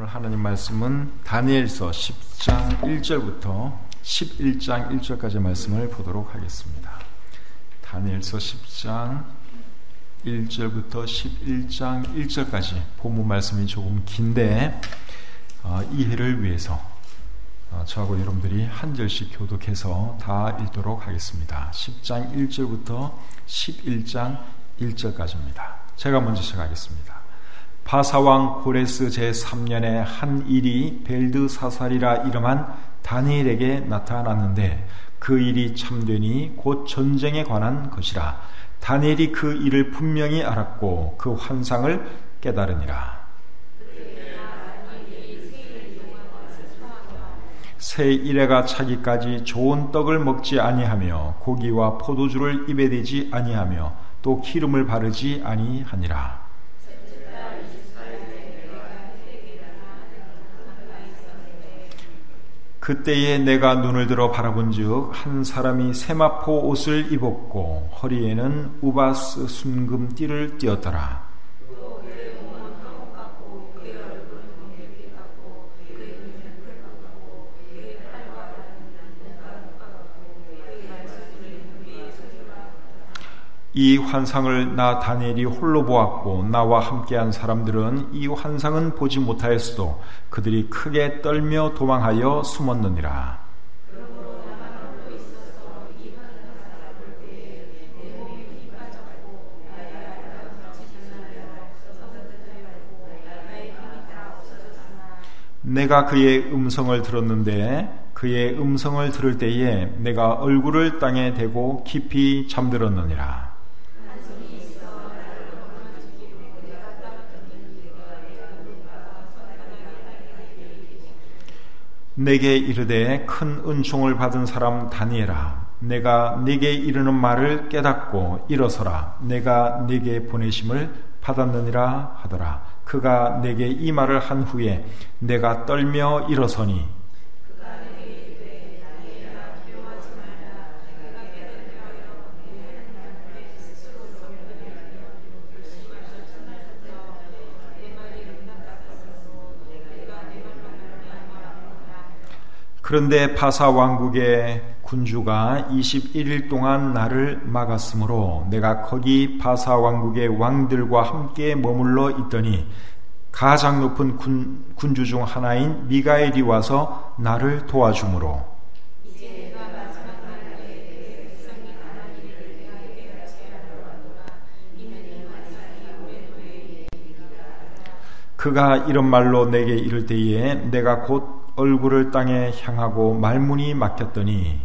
하나님 말씀은 다니엘서 10장 1절부터 11장 1절까지 말씀을 보도록 하겠습니다. 다니엘서 10장 1절부터 11장 1절까지 본문 말씀이 조금 긴데 이해를 위해서 저하고 여러분들이 한 절씩 교독해서 다 읽도록 하겠습니다. 10장 1절부터 11장 1절까지입니다. 제가 먼저 시작하겠습니다. 바사왕 고레스 제3년에 한 일이 벨드사살이라 이름한 다니엘에게 나타났는데 그 일이 참되니 곧 전쟁에 관한 것이라. 다니엘이 그 일을 분명히 알았고 그 환상을 깨달으니라. 새 이래가 차기까지 좋은 떡을 먹지 아니하며 고기와 포도주를 입에 대지 아니하며 또 기름을 바르지 아니하니라. 그때에 내가 눈을 들어 바라본즉 한 사람이 세마포 옷을 입었고 허리에는 우바스 순금띠를 띠었더라. 이 환상을 나 다니엘이 홀로 보았고 나와 함께한 사람들은 이 환상은 보지 못하였어도 그들이 크게 떨며 도망하여 숨었느니라. 내가 그의 음성을 들었는데 그의 음성을 들을 때에 내가 얼굴을 땅에 대고 깊이 잠들었느니라. 내게 이르되 큰 은총을 받은 사람 다니엘아, 내가 네게 이르는 말을 깨닫고 일어서라. 내가 네게 보내심을 받았느니라 하더라. 그가 내게 이 말을 한 후에 내가 떨며 일어서니 그런데 바사 왕국의 군주가 21일 동안 나를 막았으므로 내가 거기 바사 왕국의 왕들과 함께 머물러 있더니 가장 높은 군주 중 하나인 미가엘이 와서 나를 도와주므로 그가 이런 말로 내게 이를 때에 내가 곧 얼굴을 땅에 향하고 말문이 막혔더니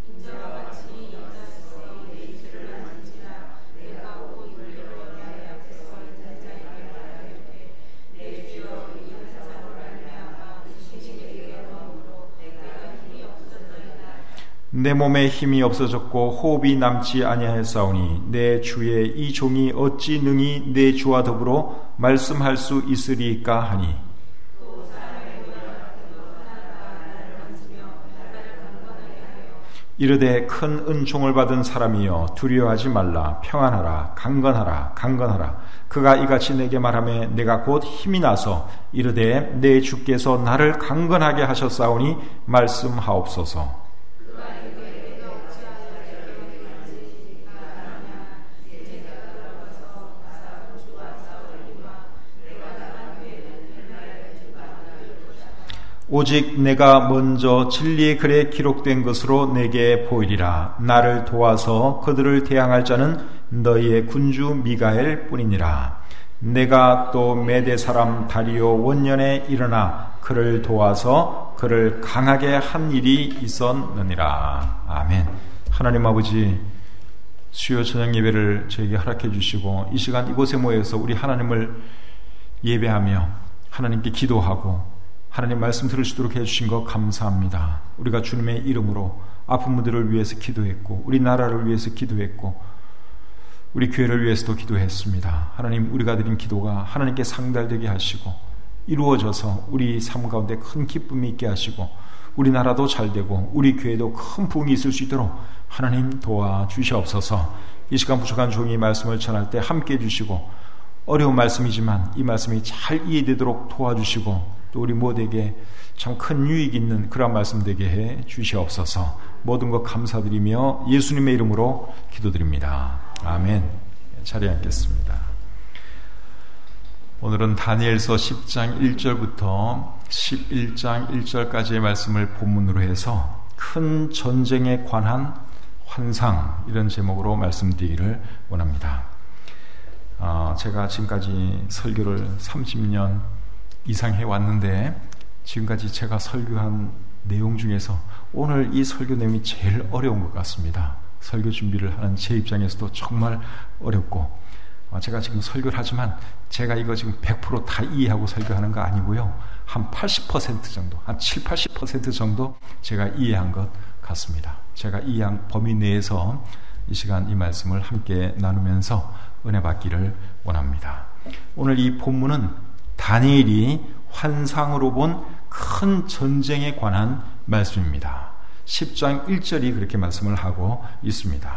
내 몸에 힘이 없어졌고 호흡이 남지 아니하였사오니 내 주의 이 종이 어찌 능히 내 주와 더불어 말씀할 수 있으리까 하니 이르되 큰 은총을 받은 사람이여 두려워하지 말라. 평안하라. 강건하라. 강건하라. 그가 이같이 내게 말하며 내가 곧 힘이 나서 이르되 내 주께서 나를 강건하게 하셨사오니 말씀하옵소서. 오직 내가 먼저 진리의 글에 기록된 것으로 내게 보이리라. 나를 도와서 그들을 대항할 자는 너희의 군주 미가엘 뿐이니라. 내가 또 메대 사람 다리오 원년에 일어나 그를 도와서 그를 강하게 한 일이 있었느니라. 아멘. 하나님 아버지, 수요 저녁 예배를 저에게 허락해 주시고 이 시간 이곳에 모여서 우리 하나님을 예배하며 하나님께 기도하고 하나님 말씀 들을 수 있도록 해주신 것 감사합니다. 우리가 주님의 이름으로 아픈 분들을 위해서 기도했고 우리 나라를 위해서 기도했고 우리 교회를 위해서도 기도했습니다. 하나님, 우리가 드린 기도가 하나님께 상달되게 하시고 이루어져서 우리 삶 가운데 큰 기쁨이 있게 하시고 우리나라도 잘되고 우리 교회도 큰 부흥이 있을 수 있도록 하나님 도와주시옵소서. 이 시간 부족한 종이 말씀을 전할 때 함께해 주시고 어려운 말씀이지만 이 말씀이 잘 이해되도록 도와주시고 또 우리 모두에게 참 큰 유익 있는 그런 말씀 되게 해 주시옵소서. 모든 것 감사드리며 예수님의 이름으로 기도드립니다. 아멘. 자리에 앉겠습니다. 오늘은 다니엘서 10장 1절부터 11장 1절까지의 말씀을 본문으로 해서 큰 전쟁에 관한 환상, 이런 제목으로 말씀드리기를 원합니다. 제가 지금까지 설교를 30년 이상 해왔는데 지금까지 제가 설교한 내용 중에서 오늘 이 설교 내용이 제일 어려운 것 같습니다. 설교 준비를 하는 제 입장에서도 정말 어렵고, 제가 지금 설교를 하지만 제가 이거 지금 100% 다 이해하고 설교하는 거 아니고요, 한 80% 정도, 한 7, 80% 정도 제가 이해한 것 같습니다. 제가 이해한 범위 내에서 이 시간 이 말씀을 함께 나누면서 은혜 받기를 원합니다. 오늘 이 본문은 다니엘이 환상으로 본 큰 전쟁에 관한 말씀입니다. 10장 1절이 그렇게 말씀을 하고 있습니다.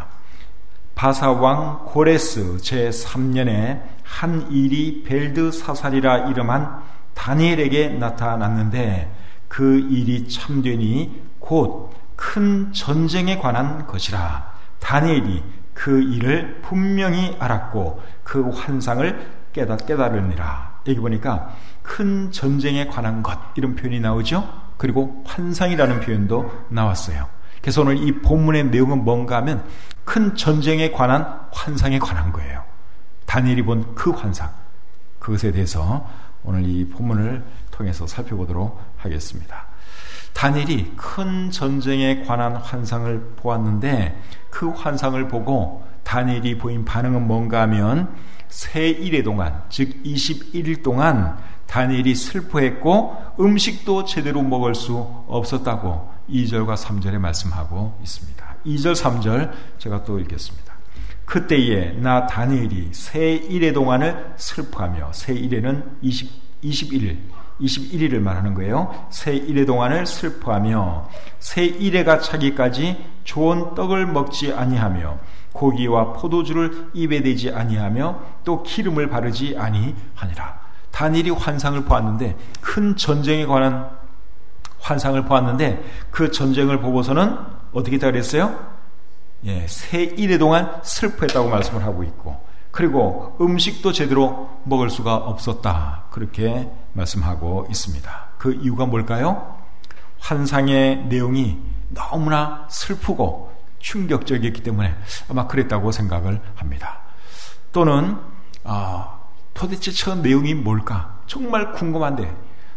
바사왕 고레스 제3년에 한 일이 벨드사살이라 이름한 다니엘에게 나타났는데 그 일이 참되니 곧 큰 전쟁에 관한 것이라. 다니엘이 그 일을 분명히 알았고 그 환상을 깨달으니라. 여기 보니까 큰 전쟁에 관한 것, 이런 표현이 나오죠. 그리고 환상이라는 표현도 나왔어요. 그래서 오늘 이 본문의 내용은 뭔가 하면 큰 전쟁에 관한 환상에 관한 거예요. 다니엘이 본 그 환상, 그것에 대해서 오늘 이 본문을 통해서 살펴보도록 하겠습니다. 다니엘이 큰 전쟁에 관한 환상을 보았는데 그 환상을 보고 다니엘이 보인 반응은 뭔가 하면 세 일의 동안, 즉 21일 동안 다니엘이 슬퍼했고 음식도 제대로 먹을 수 없었다고 2절과 3절에 말씀하고 있습니다. 2절 3절 제가 또 읽겠습니다. 그때에 나 다니엘이 세 일의 동안을 슬퍼하며, 세 일에는 21일을 말하는 거예요. 세 일의 동안을 슬퍼하며 세 일에가 차기까지 좋은 떡을 먹지 아니하며 고기와 포도주를 입에 대지 아니하며 또 기름을 바르지 아니하니라. 다니엘이 환상을 보았는데, 큰 전쟁에 관한 환상을 보았는데 그 전쟁을 보고서는 어떻게 다 그랬어요? 세 일의 동안 슬퍼했다고 말씀을 하고 있고, 그리고 음식도 제대로 먹을 수가 없었다, 그렇게 말씀하고 있습니다. 그 이유가 뭘까요? 환상의 내용이 너무나 슬프고 충격적이었기 때문에 아마 그랬다고 생각을 합니다. 또는 도대체 저 내용이 뭘까? 정말 궁금한데,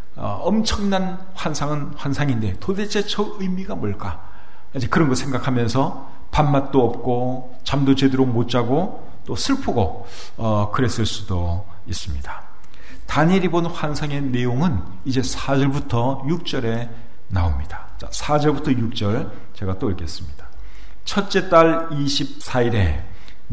엄청난 환상은 환상인데 도대체 저 의미가 뭘까? 이제 그런 거 생각하면서 밥맛도 없고 잠도 제대로 못 자고 또 슬프고 그랬을 수도 있습니다. 다니엘이 본 환상의 내용은 이제 4절부터 6절에 나옵니다. 자, 4절부터 6절 제가 또 읽겠습니다. 첫째 달 24일에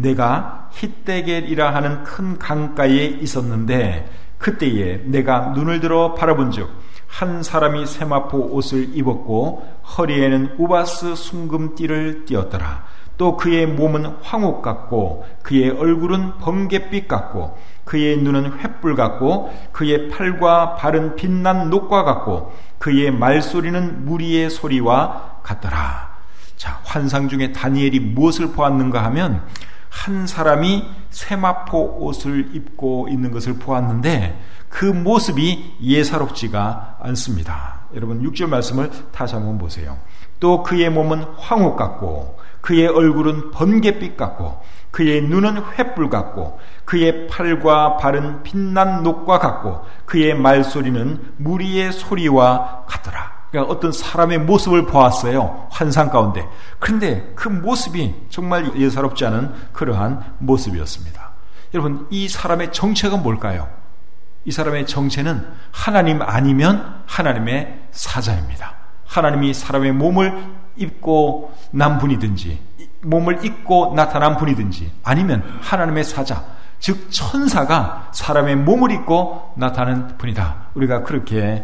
내가 히데겔이라 하는 큰 강가에 있었는데 그때에 내가 눈을 들어 바라본즉 한 사람이 세마포 옷을 입었고 허리에는 우바스 순금띠를 띠었더라. 또 그의 몸은 황옥 같고 그의 얼굴은 번갯빛 같고 그의 눈은 횃불 같고 그의 팔과 발은 빛난 녹과 같고 그의 말소리는 무리의 소리와 같더라. 자, 환상 중에 다니엘이 무엇을 보았는가 하면 한 사람이 세마포 옷을 입고 있는 것을 보았는데 그 모습이 예사롭지가 않습니다. 여러분 6절 말씀을 다시 한번 보세요. 또 그의 몸은 황옥 같고 그의 얼굴은 번갯빛 같고 그의 눈은 횃불 같고 그의 팔과 발은 빛난 녹과 같고 그의 말소리는 무리의 소리와 같더라. 그러니까 어떤 사람의 모습을 보았어요, 환상 가운데. 그런데 그 모습이 정말 예사롭지 않은 그러한 모습이었습니다. 여러분, 이 사람의 정체가 뭘까요? 이 사람의 정체는 하나님 아니면 하나님의 사자입니다. 하나님이 사람의 몸을 입고 난 분이든지 몸을 입고 나타난 분이든지 아니면 하나님의 사자, 즉 천사가 사람의 몸을 입고 나타나는 분이다. 우리가 그렇게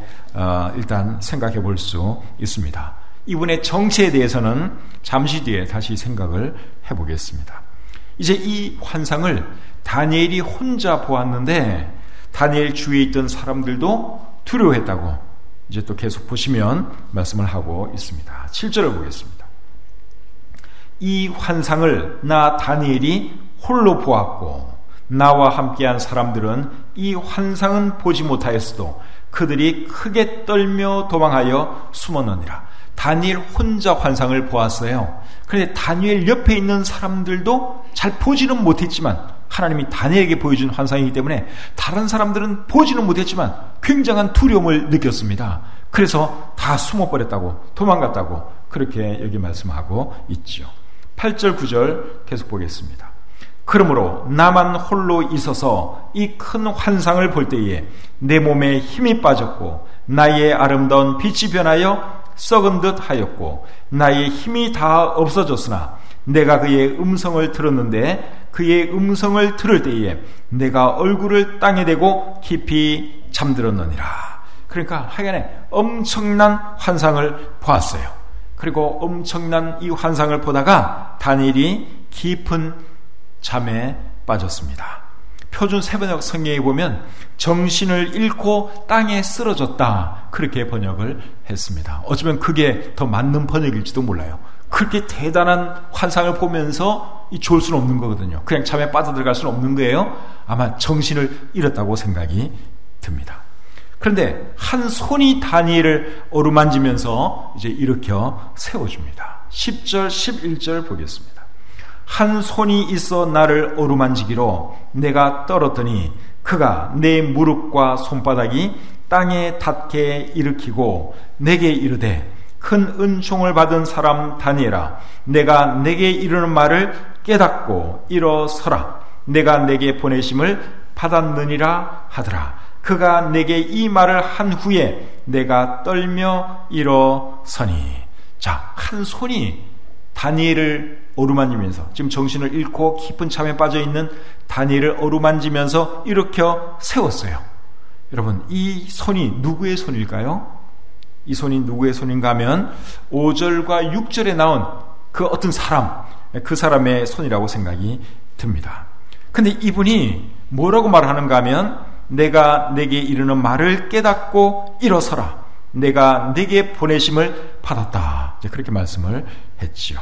일단 생각해 볼 수 있습니다. 이분의 정체에 대해서는 잠시 뒤에 다시 생각을 해보겠습니다. 이제 이 환상을 다니엘이 혼자 보았는데 다니엘 주위에 있던 사람들도 두려워했다고 이제 또 계속 보시면 말씀을 하고 있습니다. 7절을 보겠습니다. 이 환상을 나 다니엘이 홀로 보았고 나와 함께한 사람들은 이 환상은 보지 못하였어도 그들이 크게 떨며 도망하여 숨었느니라. 다니엘 혼자 환상을 보았어요. 그런데 다니엘 옆에 있는 사람들도 잘 보지는 못했지만 하나님이 다니엘에게 보여준 환상이기 때문에 다른 사람들은 보지는 못했지만 굉장한 두려움을 느꼈습니다. 그래서 다 숨어버렸다고, 도망갔다고 그렇게 여기 말씀하고 있죠. 8절 9절 계속 보겠습니다. 그러므로 나만 홀로 있어서 이 큰 환상을 볼 때에 내 몸에 힘이 빠졌고 나의 아름다운 빛이 변하여 썩은 듯 하였고 나의 힘이 다 없어졌으나 내가 그의 음성을 들었는데 그의 음성을 들을 때에 내가 얼굴을 땅에 대고 깊이 잠들었느니라. 그러니까 하여간에 엄청난 환상을 보았어요. 그리고 엄청난 이 환상을 보다가 다니엘이 깊은 잠에 빠졌습니다. 표준 세번역 성경에 보면 정신을 잃고 땅에 쓰러졌다 그렇게 번역을 했습니다. 어쩌면 그게 더 맞는 번역일지도 몰라요. 그렇게 대단한 환상을 보면서 좋을 수는 없는 거거든요. 그냥 잠에 빠져들어갈 수는 없는 거예요. 아마 정신을 잃었다고 생각이 듭니다. 그런데 한 손이 다니엘을 어루만지면서 이제 일으켜 세워줍니다. 10절 11절 보겠습니다. 한 손이 있어 나를 어루만지기로 내가 떨었더니 그가 내 무릎과 손바닥이 땅에 닿게 일으키고 내게 이르되 큰 은총을 받은 사람 다니엘아, 내가 내게 이르는 말을 깨닫고 일어서라. 내가 내게 보내심을 받았느니라 하더라. 그가 내게 이 말을 한 후에 내가 떨며 일어서니. 자, 한 손이 다니엘을 어루만지면서 지금 정신을 잃고 깊은 잠에 빠져있는 다니엘을 어루만지면서 일으켜 세웠어요. 여러분, 이 손이 누구의 손일까요? 이 손이 누구의 손인가 하면 5절과 6절에 나온 그 어떤 사람, 그 사람의 손이라고 생각이 듭니다. 근데 이분이 뭐라고 말하는가 하면 내가 내게 이르는 말을 깨닫고 일어서라. 내가 내게 보내심을 받았다. 그렇게 말씀을 했지요.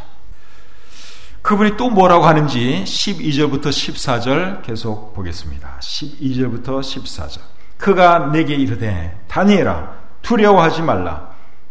그분이 또 뭐라고 하는지 12절부터 14절 계속 보겠습니다. 12절부터 14절. 그가 내게 이르되 다니엘아 두려워하지 말라.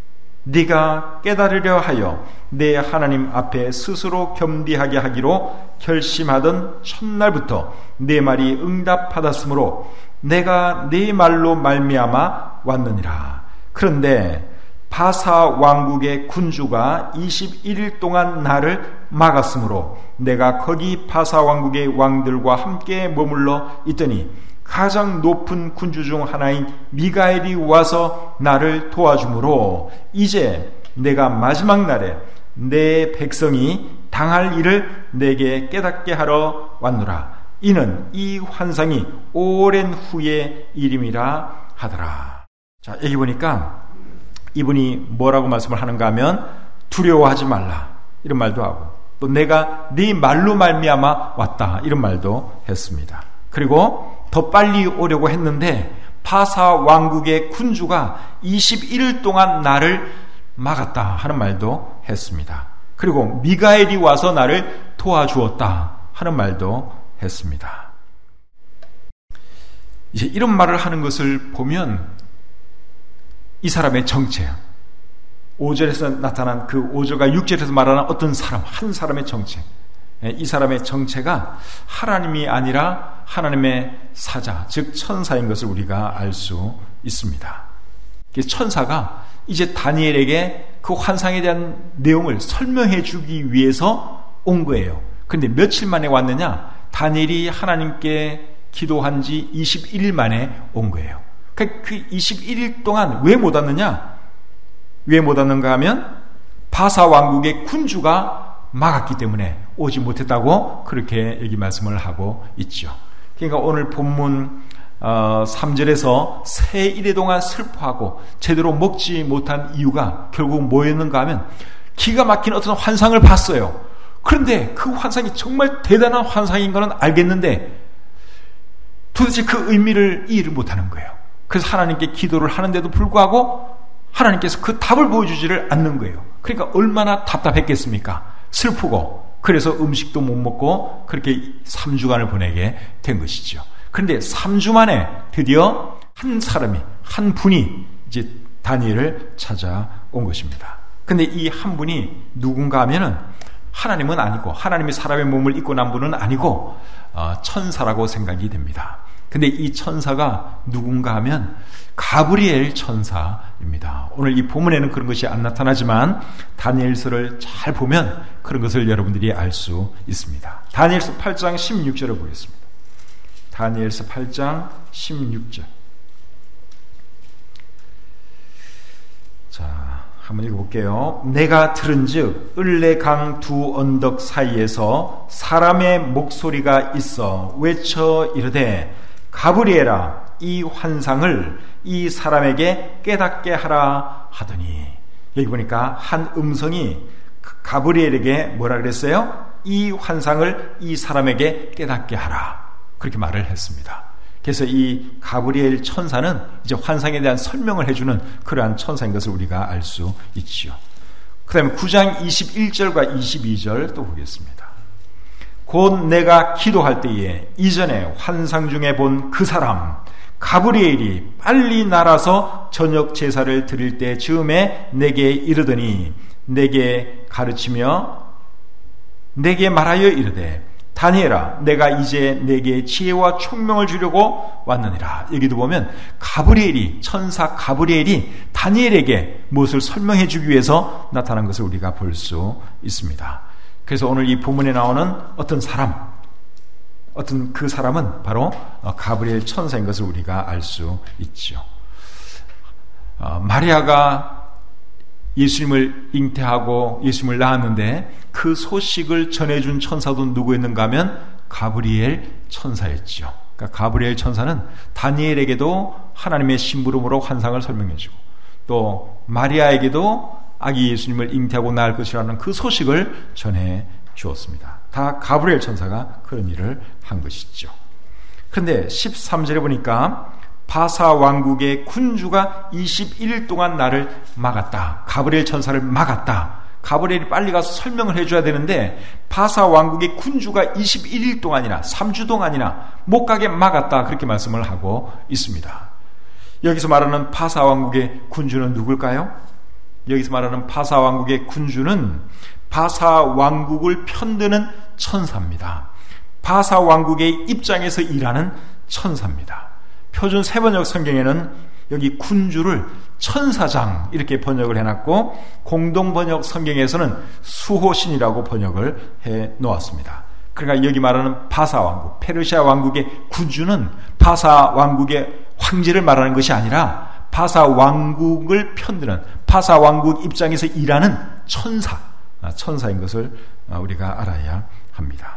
네가 깨달으려 하여 내 하나님 앞에 스스로 겸비하게 하기로 결심하던 첫날부터 내 말이 응답받았으므로 내가 네 말로 말미암아 왔느니라. 그런데 바사 왕국의 군주가 21일 동안 나를 막았으므로 내가 거기 바사 왕국의 왕들과 함께 머물러 있더니 가장 높은 군주 중 하나인 미가엘이 와서 나를 도와주므로 이제 내가 마지막 날에 내 백성이 당할 일을 내게 깨닫게 하러 왔노라. 이는 이 환상이 오랜 후의 일임이라 하더라. 자, 여기 보니까 이분이 뭐라고 말씀을 하는가 하면 두려워하지 말라 이런 말도 하고 또 내가 네 말로 말미암아 왔다 이런 말도 했습니다. 그리고 더 빨리 오려고 했는데 바사 왕국의 군주가 21일 동안 나를 막았다 하는 말도 했습니다. 그리고 미가엘이 와서 나를 도와주었다 하는 말도 했습니다. 이제 이런 말을 하는 것을 보면 이 사람의 정체, 5절에서 나타난 그 5절과 6절에서 말하는 어떤 사람, 한 사람의 정체, 이 사람의 정체가 하나님이 아니라 하나님의 사자, 즉 천사인 것을 우리가 알 수 있습니다. 천사가 이제 다니엘에게 그 환상에 대한 내용을 설명해 주기 위해서 온 거예요. 그런데 며칠 만에 왔느냐? 다니엘이 하나님께 기도한 지 21일 만에 온 거예요. 그 21일 동안 왜 못 왔느냐? 왜 못 왔는가 하면 바사 왕국의 군주가 막았기 때문에 오지 못했다고 그렇게 여기 말씀을 하고 있죠. 그러니까 오늘 본문 3절에서 새 일해 동안 슬퍼하고 제대로 먹지 못한 이유가 결국 뭐였는가 하면 기가 막힌 어떤 환상을 봤어요. 그런데 그 환상이 정말 대단한 환상인 것은 알겠는데 도대체 그 의미를 이해를 못하는 거예요. 그래서 하나님께 기도를 하는데도 불구하고 하나님께서 그 답을 보여주지를 않는 거예요. 그러니까 얼마나 답답했겠습니까? 슬프고, 그래서 음식도 못 먹고 그렇게 3주간을 보내게 된 것이죠. 그런데 3주 만에 드디어 한 분이 이제 다니엘을 찾아온 것입니다. 근데 이 한 분이 누군가 하면은 하나님은 아니고, 하나님이 사람의 몸을 입고 난 분은 아니고 천사라고 생각이 됩니다. 근데 이 천사가 누군가 하면 가브리엘 천사입니다. 오늘 이 본문에는 그런 것이 안 나타나지만 다니엘서를 잘 보면 그런 것을 여러분들이 알 수 있습니다. 다니엘서 8장 16절을 보겠습니다. 다니엘서 8장 16절. 자, 한번 읽어볼게요. 내가 들은즉 을레강 두 언덕 사이에서 사람의 목소리가 있어 외쳐 이르되 가브리엘아, 이 환상을 이 사람에게 깨닫게 하라 하더니, 여기 보니까 한 음성이 가브리엘에게 뭐라 그랬어요? 이 환상을 이 사람에게 깨닫게 하라, 그렇게 말을 했습니다. 그래서 이 가브리엘 천사는 이제 환상에 대한 설명을 해주는 그러한 천사인 것을 우리가 알 수 있지요. 그 다음에 9장 21절과 22절 또 보겠습니다. 곧 내가 기도할 때에 이전에 환상 중에 본 그 사람 가브리엘이 빨리 날아서 저녁 제사를 드릴 때 즈음에 내게 이르더니, 내게 가르치며 내게 말하여 이르되 다니엘아, 내가 이제 내게 지혜와 총명을 주려고 왔느니라. 여기도 보면 가브리엘이, 천사 가브리엘이 다니엘에게 무엇을 설명해 주기 위해서 나타난 것을 우리가 볼 수 있습니다. 그래서 오늘 이 본문에 나오는 어떤 그 사람은 바로 가브리엘 천사인 것을 우리가 알 수 있죠. 마리아가 예수님을 잉태하고 예수님을 낳았는데 그 소식을 전해준 천사도 누구였는가 하면 가브리엘 천사였죠. 그러니까 가브리엘 천사는 다니엘에게도 하나님의 심부름으로 환상을 설명해주고, 또 마리아에게도 아기 예수님을 잉태하고 낳을 것이라는 그 소식을 전해 주었습니다. 다 가브리엘 천사가 그런 일을 한 것이죠. 그런데 13절에 보니까 바사 왕국의 군주가 21일 동안 나를 막았다. 가브리엘 천사를 막았다. 가브리엘이 빨리 가서 설명을 해줘야 되는데 바사 왕국의 군주가 21일 동안이나 3주 동안이나 못 가게 막았다. 그렇게 말씀을 하고 있습니다. 여기서 말하는 바사 왕국의 군주는 누굴까요? 여기서 말하는 바사 왕국의 군주는 바사 왕국을 편드는 천사입니다. 바사 왕국의 입장에서 일하는 천사입니다. 표준 세번역 성경에는 여기 군주를 천사장 이렇게 번역을 해놨고, 공동번역 성경에서는 수호신이라고 번역을 해놓았습니다. 그러니까 여기 말하는 바사 왕국, 페르시아 왕국의 군주는 바사 왕국의 황제를 말하는 것이 아니라 바사 왕국을 편드는, 바사 왕국 입장에서 일하는 천사인 것을 우리가 알아야 합니다.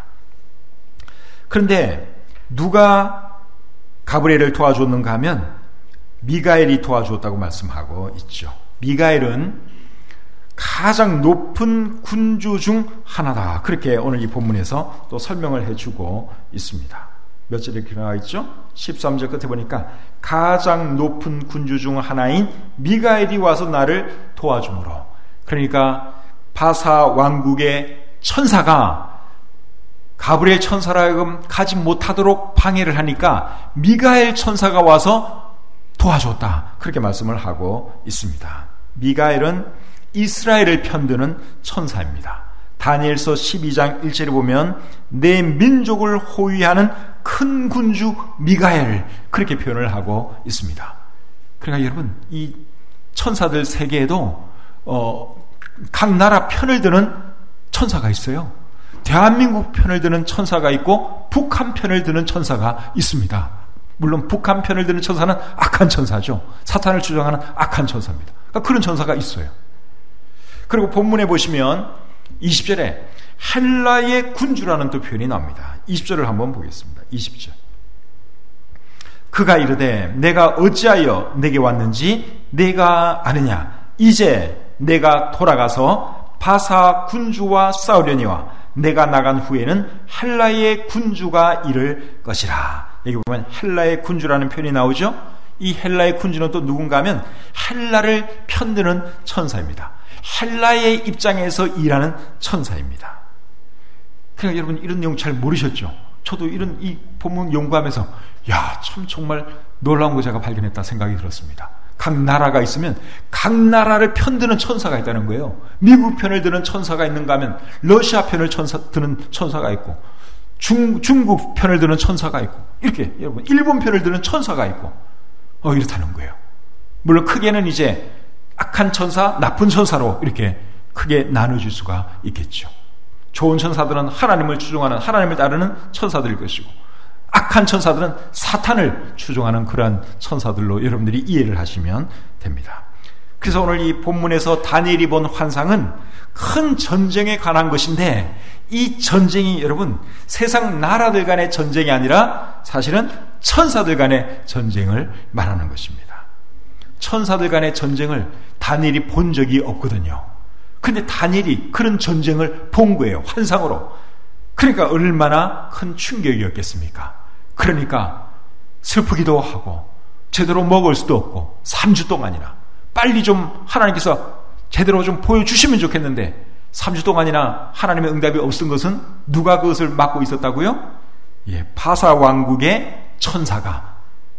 그런데 누가 가브리엘을 도와줬는가 하면 미가엘이 도와주었다고 말씀하고 있죠. 미가엘은 가장 높은 군주 중 하나다. 그렇게 오늘 이 본문에서 또 설명을 해주고 있습니다. 몇 절에 이렇게 나와 있죠? 13절 끝에 보니까 가장 높은 군주 중 하나인 미가엘이 와서 나를 도와주므로, 그러니까 바사 왕국의 천사가 가브리엘 천사라 하여금 가지 못하도록 방해를 하니까 미가엘 천사가 와서 도와줬다. 그렇게 말씀을 하고 있습니다. 미가엘은 이스라엘을 편드는 천사입니다. 다니엘서 12장 1절에 보면 내 민족을 호위하는 큰 군주 미가엘, 그렇게 표현을 하고 있습니다. 그러니까 여러분, 이 천사들 세계에도 각 나라 편을 드는 천사가 있어요. 대한민국 편을 드는 천사가 있고 북한 편을 드는 천사가 있습니다. 물론 북한 편을 드는 천사는 악한 천사죠. 사탄을 주장하는 악한 천사입니다. 그러니까 그런 천사가 있어요. 그리고 본문에 보시면 20절에 헬라의 군주라는 또 표현이 나옵니다. 20절을 한번 보겠습니다. 20절. 그가 이르되 내가 어찌하여 내게 왔는지 내가 아느냐. 이제 내가 돌아가서 바사 군주와 싸우려니와 내가 나간 후에는 헬라의 군주가 이를 것이라. 여기 보면 헬라의 군주라는 표현이 나오죠. 이 헬라의 군주는 또 누군가 하면 헬라를 편드는 천사입니다. 헬라의 입장에서 일하는 천사입니다. 그러니까 여러분 이런 내용 잘 모르셨죠? 저도 이 본문 연구하면서 참 정말 놀라운 거 제가 발견했다 생각이 들었습니다. 각 나라가 있으면 각 나라를 편드는 천사가 있다는 거예요. 미국 편을 드는 천사가 있는가 하면 러시아 편을 드는 천사가 있고, 중국 편을 드는 천사가 있고, 이렇게 여러분 일본 편을 드는 천사가 있고, 이렇다는 거예요. 물론 크게는 이제 악한 천사, 나쁜 천사로 이렇게 크게 나눠질 수가 있겠죠. 좋은 천사들은 하나님을 추종하는, 하나님을 따르는 천사들일 것이고, 악한 천사들은 사탄을 추종하는 그러한 천사들로 여러분들이 이해를 하시면 됩니다. 그래서 오늘 이 본문에서 다니엘이 본 환상은 큰 전쟁에 관한 것인데, 이 전쟁이 여러분 세상 나라들 간의 전쟁이 아니라 사실은 천사들 간의 전쟁을 말하는 것입니다. 천사들 간의 전쟁을 다니엘이 본 적이 없거든요. 근데 다니엘이 그런 전쟁을 본 거예요. 환상으로. 그러니까 얼마나 큰 충격이었겠습니까? 그러니까 슬프기도 하고 제대로 먹을 수도 없고 3주 동안이나 빨리 좀 하나님께서 제대로 좀 보여주시면 좋겠는데 3주 동안이나 하나님의 응답이 없은 것은 누가 그것을 막고 있었다고요? 바사 왕국의 천사가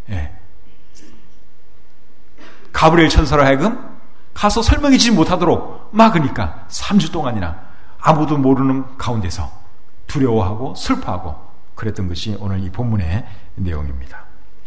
가브리엘 천사로 하여금 가서 설명해주지 못하도록 막으니까 3주 동안이나 아무도 모르는 가운데서 두려워하고 슬퍼하고 그랬던 것이 오늘 이 본문의 내용입니다.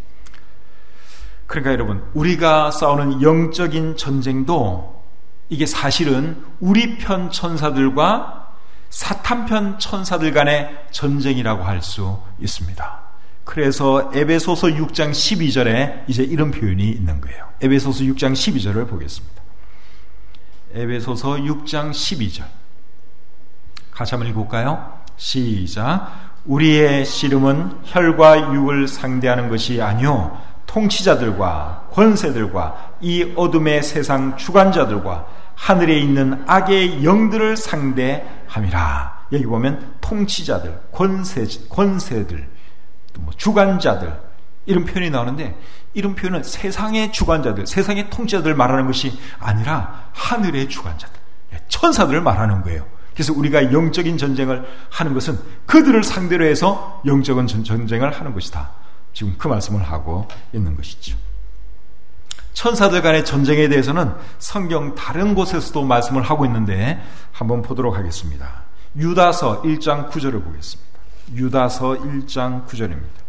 그러니까 여러분, 우리가 싸우는 영적인 전쟁도 이게 사실은 우리 편 천사들과 사탄 편 천사들 간의 전쟁이라고 할 수 있습니다. 그래서 에베소서 6장 12절에 이제 이런 표현이 있는 거예요. 에베소서 6장 12절을 보겠습니다. 에베소서 6장 12절 같이 한번 읽어볼까요? 시작. 우리의 씨름은 혈과 육을 상대하는 것이 아니요 통치자들과 권세들과 이 어둠의 세상 주관자들과 하늘에 있는 악의 영들을 상대함이라. 여기 보면 통치자들, 권세들, 또 주관자들 이런 표현이 나오는데, 이런 표현은 세상의 주관자들, 세상의 통치자들 말하는 것이 아니라 하늘의 주관자들, 천사들을 말하는 거예요. 그래서 우리가 영적인 전쟁을 하는 것은 그들을 상대로 해서 영적인 전쟁을 하는 것이다. 지금 그 말씀을 하고 있는 것이죠. 천사들 간의 전쟁에 대해서는 성경 다른 곳에서도 말씀을 하고 있는데 한번 보도록 하겠습니다. 유다서 1장 9절을 보겠습니다. 유다서 1장 9절입니다.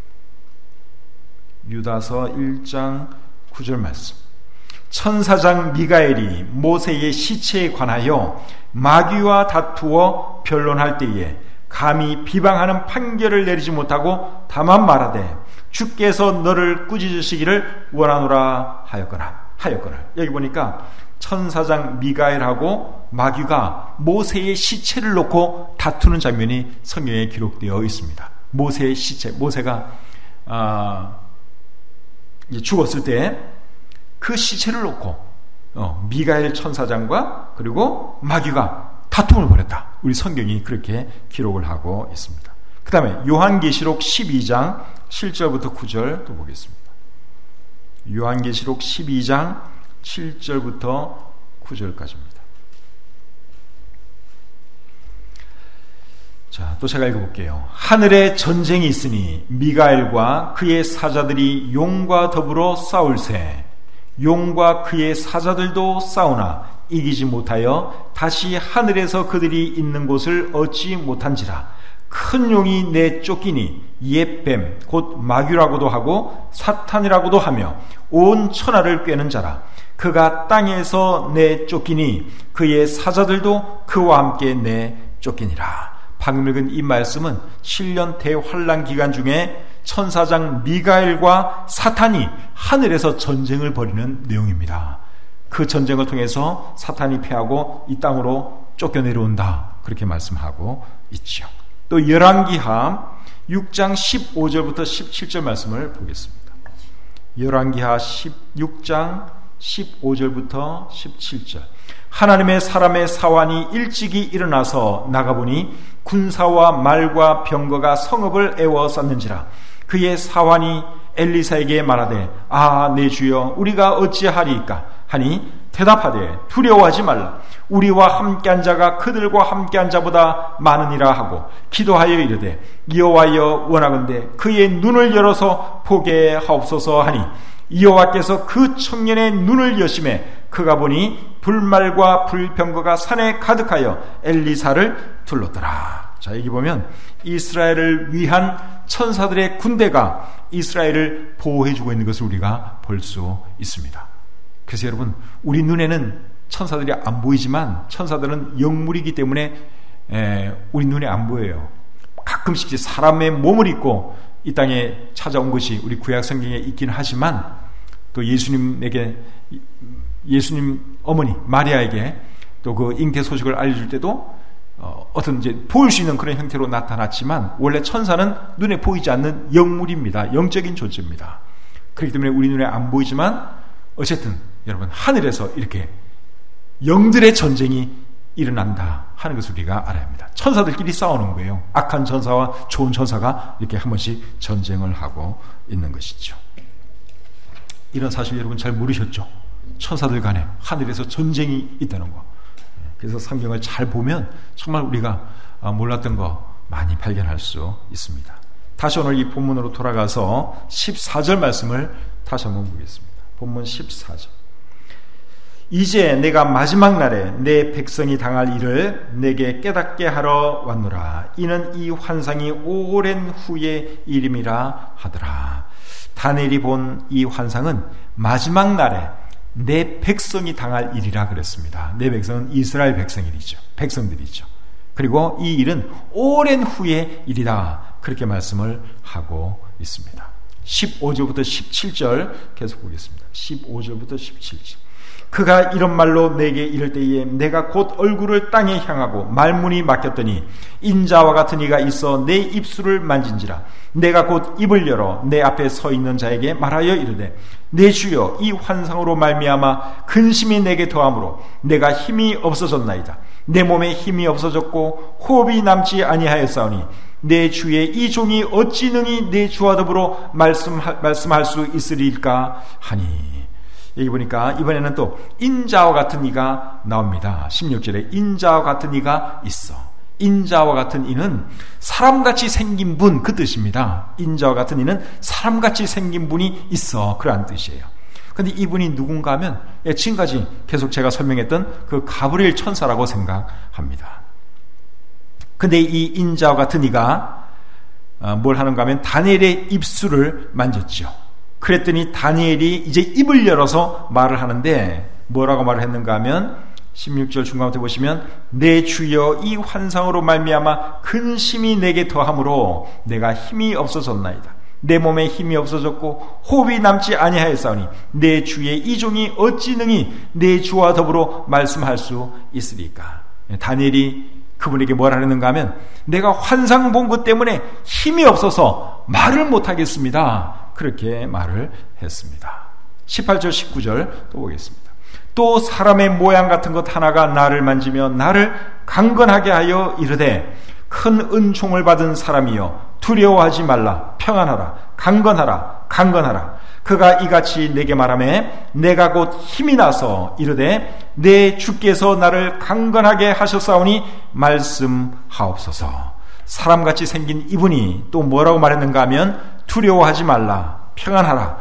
유다서 1장 9절 말씀. 천사장 미가엘이 모세의 시체에 관하여 마귀와 다투어 변론할 때에 감히 비방하는 판결을 내리지 못하고 다만 말하되 주께서 너를 꾸짖으시기를 원하노라 하였거나. 여기 보니까 천사장 미가엘하고 마귀가 모세의 시체를 놓고 다투는 장면이 성경에 기록되어 있습니다. 모세의 시체, 모세가 죽었을 때 그 시체를 놓고 미가엘 천사장과 그리고 마귀가 다툼을 벌였다. 우리 성경이 그렇게 기록을 하고 있습니다. 그 다음에 요한계시록 12장 7절부터 9절 또 보겠습니다. 요한계시록 12장 7절부터 9절까지입니다. 자, 또 제가 읽어볼게요. 하늘에 전쟁이 있으니 미가엘과 그의 사자들이 용과 더불어 싸울세. 용과 그의 사자들도 싸우나 이기지 못하여 다시 하늘에서 그들이 있는 곳을 얻지 못한지라. 큰 용이 내쫓기니 옛뱀 곧 마귀라고도 하고 사탄이라고도 하며 온 천하를 꿰는 자라. 그가 땅에서 내쫓기니 그의 사자들도 그와 함께 내쫓기니라. 방금 읽은 이 말씀은 7년 대환란 기간 중에 천사장 미가엘과 사탄이 하늘에서 전쟁을 벌이는 내용입니다. 그 전쟁을 통해서 사탄이 패하고 이 땅으로 쫓겨내려온다. 그렇게 말씀하고 있죠. 또 열왕기하 6장 15절부터 17절 말씀을 보겠습니다. 열왕기하 6장 15절부터 17절. 하나님의 사람의 사환이 일찍이 일어나서 나가보니 군사와 말과 병거가 성읍을 에워쌌는지라. 그의 사환이 엘리사에게 말하되 내 주여 우리가 어찌하리이까 하니 대답하되 두려워하지 말라. 우리와 함께한 자가 그들과 함께한 자보다 많으니라 하고 기도하여 이르되 여호와여 원하건대 그의 눈을 열어서 보게 하옵소서 하니 여호와께서 그 청년의 눈을 여심해 그가 보니 불말과 불병거가 산에 가득하여 엘리사를 둘렀더라. 자, 여기 보면 이스라엘을 위한 천사들의 군대가 이스라엘을 보호해주고 있는 것을 우리가 볼 수 있습니다. 그래서 여러분, 우리 눈에는 천사들이 안 보이지만 천사들은 영물이기 때문에 우리 눈에 안 보여요. 가끔씩 사람의 몸을 입고 이 땅에 찾아온 것이 우리 구약 성경에 있긴 하지만 또 예수님 어머니 마리아에게 또 그 잉태 소식을 알려줄 때도 어떤 이제 보일 수 있는 그런 형태로 나타났지만 원래 천사는 눈에 보이지 않는 영물입니다. 영적인 존재입니다. 그렇기 때문에 우리 눈에 안 보이지만 어쨌든 여러분, 하늘에서 이렇게 영들의 전쟁이 일어난다 하는 것을 우리가 알아야 합니다. 천사들끼리 싸우는 거예요. 악한 천사와 좋은 천사가 이렇게 한 번씩 전쟁을 하고 있는 것이죠. 이런 사실 여러분 잘 모르셨죠? 천사들 간에 하늘에서 전쟁이 있다는 거. 그래서 성경을 잘 보면 정말 우리가 몰랐던 거 많이 발견할 수 있습니다. 다시 오늘 이 본문으로 돌아가서 14절 말씀을 다시 한번 보겠습니다. 본문 14절. 이제 내가 마지막 날에 내 백성이 당할 일을 내게 깨닫게 하러 왔노라. 이는 이 환상이 오랜 후의 일임이라 하더라. 다니엘이 본 이 환상은 마지막 날에 내 백성이 당할 일이라 그랬습니다. 내 백성은 이스라엘 백성들이죠. 그리고 이 일은 오랜 후의 일이다, 그렇게 말씀을 하고 있습니다. 15절부터 17절 계속 보겠습니다. 15절부터 17절. 그가 이런 말로 내게 이를 때에 내가 곧 얼굴을 땅에 향하고 말문이 막혔더니 인자와 같은 이가 있어 내 입술을 만진지라. 내가 곧 입을 열어 내 앞에 서 있는 자에게 말하여 이르되 내 주여 이 환상으로 말미암아 근심이 내게 더함으로 내가 힘이 없어졌나이다. 내 몸에 힘이 없어졌고 호흡이 남지 아니하였사오니 내 주의 이 종이 어찌 능히 내 주와 더불어 말씀할 수 있으리까 하니. 여기 보니까 이번에는 또 인자와 같은 이가 나옵니다. 16절에 인자와 같은 이가 있어. 인자와 같은 이는 사람같이 생긴 분, 그 뜻입니다. 인자와 같은 이는 사람같이 생긴 분이 있어, 그런 뜻이에요. 근데 이분이 누군가 하면 지금까지 계속 제가 설명했던 그 가브리엘 천사라고 생각합니다. 근데 이 인자와 같은 이가 뭘 하는가 하면 다니엘의 입술을 만졌죠. 그랬더니 다니엘이 이제 입을 열어서 말을 하는데 뭐라고 말을 했는가 하면 16절 중간부터 보시면 내 주여 이 환상으로 말미암아 근심이 내게 더함으로 내가 힘이 없어졌나이다. 내 몸에 힘이 없어졌고 호흡이 남지 아니하였사오니 내 주의 이 종이 어찌 능히 내 주와 더불어 말씀할 수 있으리까. 다니엘이 그분에게 뭐라 하는가 하면 내가 환상 본 것 때문에 힘이 없어서 말을 못하겠습니다, 그렇게 말을 했습니다. 18절 19절 또 보겠습니다. 또 사람의 모양 같은 것 하나가 나를 만지며 나를 강건하게 하여 이르되 큰 은총을 받은 사람이여 두려워하지 말라. 평안하라. 강건하라. 그가 이같이 내게 말하며 내가 곧 힘이 나서 이르되 내 주께서 나를 강건하게 하셨사오니 말씀하옵소서. 사람같이 생긴 이분이 또 뭐라고 말했는가 하면 두려워하지 말라, 평안하라,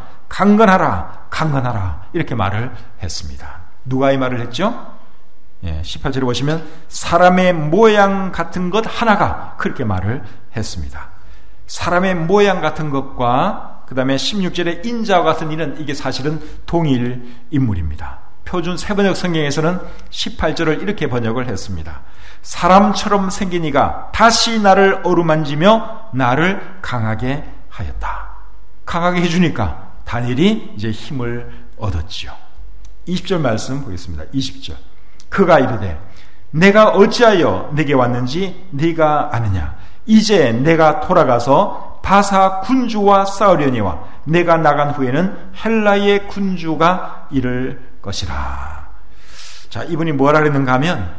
강건하라 이렇게 말을 했습니다. 누가 이 말을 했죠? 18절에 보시면 사람의 모양 같은 것 하나가 그렇게 말을 했습니다. 사람의 모양 같은 것과 그 다음에 16절에 인자와 같은 이는 이게 사실은 동일 인물입니다. 표준 세번역 성경에서는 18절을 이렇게 번역을 했습니다. 사람처럼 생긴 이가 다시 나를 어루만지며 나를 강하게 하였다. 강하게 해주니까 다니엘이 이제 힘을 얻었지요. 20절 말씀 보겠습니다. 20절. 그가 이르되 내가 어찌하여 내게 왔는지 네가 아느냐. 이제 내가 돌아가서 바사 군주와 싸우려니와 내가 나간 후에는 헬라의 군주가 이를 것이라. 자, 이분이 뭐라 그랬는가 하면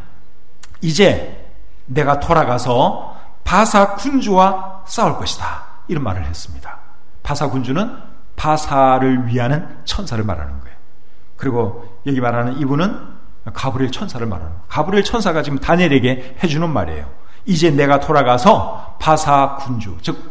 이제 내가 돌아가서 바사 군주와 싸울 것이다, 이런 말을 했습니다. 바사 군주는 바사를 위하는 천사를 말하는 거예요. 그리고 여기 말하는 이분은 가브리엘 천사를 말하는 거예요. 가브리엘 천사가 지금 다니엘에게 해주는 말이에요. 이제 내가 돌아가서 바사 군주, 즉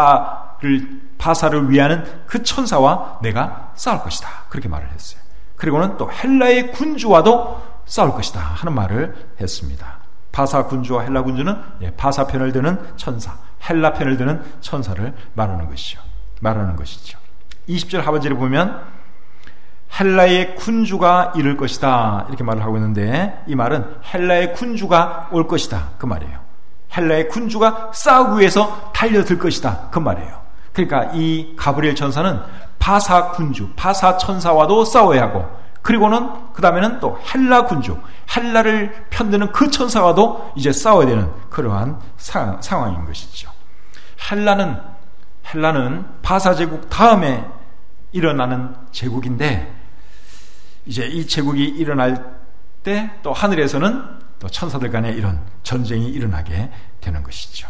바사를 위하는 그 천사와 내가 싸울 것이다. 그렇게 말을 했어요. 그리고는 또 헬라의 군주와도 싸울 것이다 하는 말을 했습니다. 바사 군주와 헬라 군주는 바사 편을 드는 천사, 헬라 편을 드는 천사를 말하는 것이죠. 20절 하반절에 보면 헬라의 군주가 이를 것이다 이렇게 말을 하고 있는데, 이 말은 헬라의 군주가 올 것이다 그 말이에요. 헬라의 군주가 싸우기 위해서 달려들 것이다 그 말이에요. 그러니까 이 가브리엘 천사는 바사 군주, 바사 천사와도 싸워야 하고, 그리고는 그 다음에는 또 헬라 군주, 헬라를 편드는 그 천사와도 이제 싸워야 되는 그러한 상황인 것이죠. 헬라는 바사 제국 다음에 일어나는 제국인데, 이제 이 제국이 일어날 때 또 하늘에서는 또 천사들 간에 이런 전쟁이 일어나게 되는 것이죠.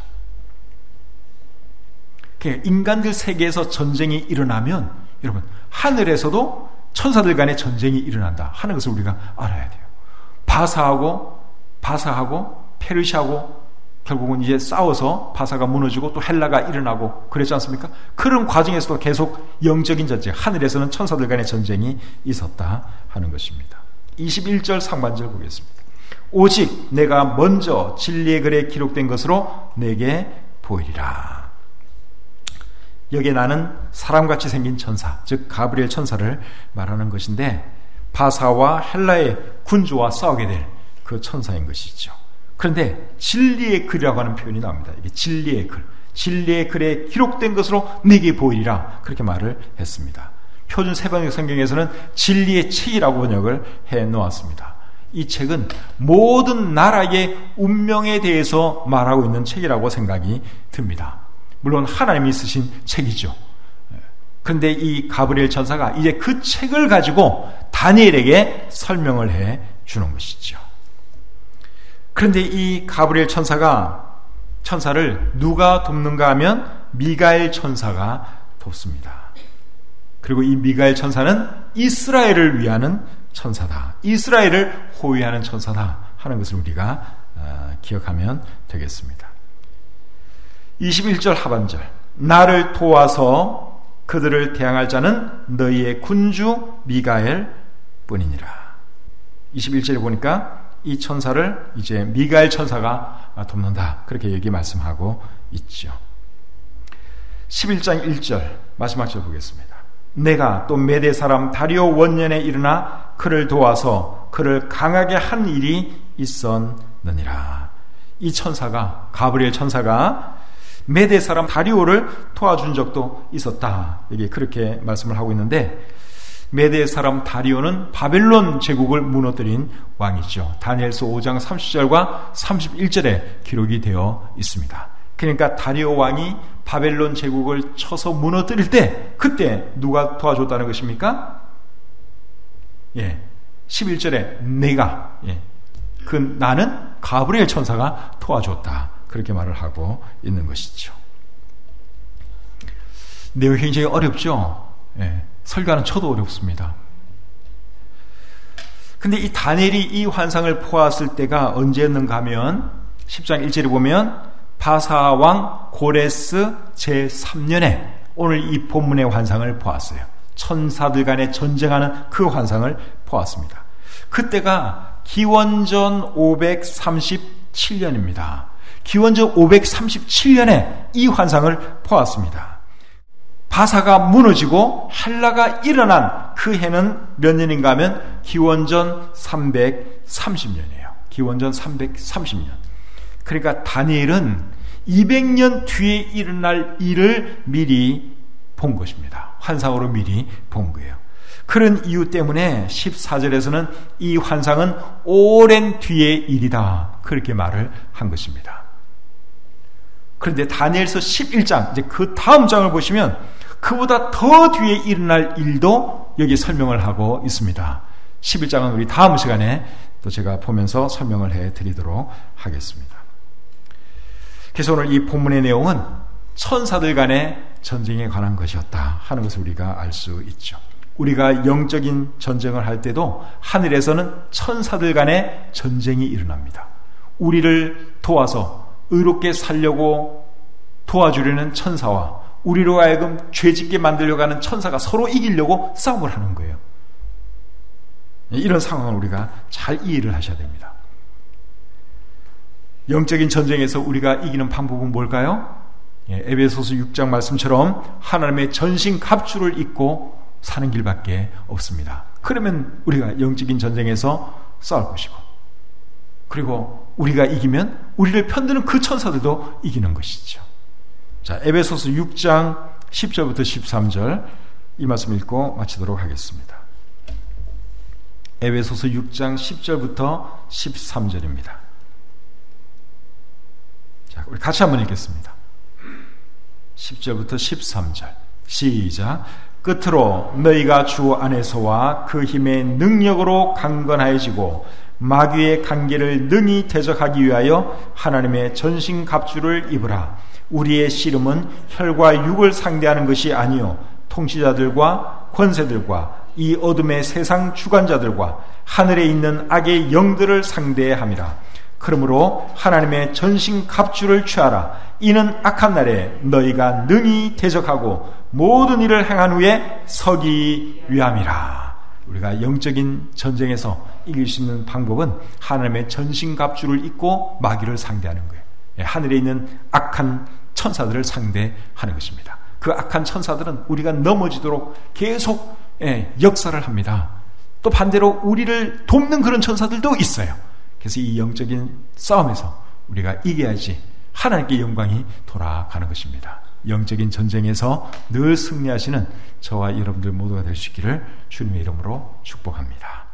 인간들 세계에서 전쟁이 일어나면 여러분 하늘에서도 천사들 간의 전쟁이 일어난다 하는 것을 우리가 알아야 돼요. 바사하고 페르시아하고 결국은 이제 싸워서 바사가 무너지고 또 헬라가 일어나고 그랬지 않습니까? 그런 과정에서도 계속 영적인 전쟁, 하늘에서는 천사들 간의 전쟁이 있었다 하는 것입니다. 21절 상반절 보겠습니다. 오직 내가 먼저 진리의 글에 기록된 것으로 내게 보이리라. 여기에 나는 사람같이 생긴 천사, 즉 가브리엘 천사를 말하는 것인데, 바사와 헬라의 군주와 싸우게 될 그 천사인 것이죠. 그런데 진리의 글이라고 하는 표현이 나옵니다. 이게 진리의 글에 기록된 것으로 내게 보이리라 그렇게 말을 했습니다. 표준 세번역 성경에서는 진리의 책이라고 번역을 해 놓았습니다. 이 책은 모든 나라의 운명에 대해서 말하고 있는 책이라고 생각이 듭니다. 물론 하나님이 쓰신 책이죠. 그런데 이 가브리엘 천사가 이제 그 책을 가지고 다니엘에게 설명을 해 주는 것이죠. 그런데 이 가브리엘 천사를 누가 돕는가 하면 미가엘 천사가 돕습니다. 그리고 이 미가엘 천사는 이스라엘을 위하는 천사다, 이스라엘을 호위하는 천사다 하는 것을 우리가 기억하면 되겠습니다. 21절 하반절, 나를 도와서 그들을 대항할 자는 너희의 군주 미가엘 뿐이니라. 21절에 보니까 이 천사를 이제 미가엘 천사가 돕는다 그렇게 여기 말씀하고 있죠. 11장 1절 마지막 절 보겠습니다. 내가 또 메대 사람 다리오 원년에 일어나 그를 도와서 그를 강하게 한 일이 있었느니라. 이 천사가, 가브리엘 천사가 메대 사람 다리오를 도와준 적도 있었다. 여기 그렇게 말씀을 하고 있는데, 메대 사람 다리오는 바벨론 제국을 무너뜨린 왕이죠. 다니엘서 5장 30절과 31절에 기록이 되어 있습니다. 그러니까 다리오 왕이 바벨론 제국을 쳐서 무너뜨릴 때, 그때 누가 도와줬다는 것입니까? 11절에 내가, 나는 가브리엘 천사가 도와줬다 그렇게 말을 하고 있는 것이죠. 내용이 굉장히 어렵죠. 설교하는 저도 어렵습니다. 근데 이 다니엘이 이 환상을 보았을 때가 언제였는가 하면 10장 1절에 보면 바사왕 고레스 제3년에 오늘 이 본문의 환상을 보았어요. 천사들 간에 전쟁하는 그 환상을 보았습니다. 그때가 기원전 537년입니다. 기원전 537년에 이 환상을 보았습니다. 바사가 무너지고 헬라가 일어난 그 해는 몇 년인가 하면 기원전 330년이에요. 기원전 330년. 그러니까 다니엘은 200년 뒤에 일어날 일을 미리 본 것입니다. 환상으로 미리 본 거예요. 그런 이유 때문에 14절에서는 이 환상은 오랜 뒤의 일이다 그렇게 말을 한 것입니다. 그런데 다니엘서 11장, 이제 그 다음 장을 보시면 그보다 더 뒤에 일어날 일도 여기 설명을 하고 있습니다. 11장은 우리 다음 시간에 또 제가 보면서 설명을 해드리도록 하겠습니다. 그래서 오늘 이 본문의 내용은 천사들 간의 전쟁에 관한 것이었다 하는 것을 우리가 알 수 있죠. 우리가 영적인 전쟁을 할 때도 하늘에서는 천사들 간의 전쟁이 일어납니다. 우리를 도와서 의롭게 살려고 도와주려는 천사와 우리로 하여금 죄짓게 만들려고 하는 천사가 서로 이기려고 싸움을 하는 거예요. 이런 상황을 우리가 잘 이해를 하셔야 됩니다. 영적인 전쟁에서 우리가 이기는 방법은 뭘까요? 에베소서 6장 말씀처럼 하나님의 전신 갑주를 입고 사는 길밖에 없습니다. 그러면 우리가 영적인 전쟁에서 싸울 것이고, 그리고 우리가 이기면 우리를 편드는 그 천사들도 이기는 것이죠. 자, 에베소서 6장 10절부터 13절 이 말씀 읽고 마치도록 하겠습니다. 에베소서 6장 10절부터 13절입니다. 자, 우리 같이 한번 읽겠습니다. 10절부터 13절 시작. 끝으로 너희가 주 안에서와 그 힘의 능력으로 강건하여지고 마귀의 관계를 능히 대적하기 위하여 하나님의 전신갑주를 입으라. 우리의 씨름은 혈과 육을 상대하는 것이 아니요 통치자들과 권세들과 이 어둠의 세상 주관자들과 하늘에 있는 악의 영들을 상대함이라. 그러므로 하나님의 전신갑주를 취하라. 이는 악한 날에 너희가 능히 대적하고 모든 일을 행한 후에 서기 위함이라. 우리가 영적인 전쟁에서 이길 수 있는 방법은 하나님의 전신갑주를 입고 마귀를 상대하는 거예요. 하늘에 있는 악한 천사들을 상대하는 것입니다. 그 악한 천사들은 우리가 넘어지도록 계속 역사를 합니다. 또 반대로 우리를 돕는 그런 천사들도 있어요. 그래서 이 영적인 싸움에서 우리가 이겨야지 하나님께 영광이 돌아가는 것입니다. 영적인 전쟁에서 늘 승리하시는 저와 여러분들 모두가 될 수 있기를 주님의 이름으로 축복합니다.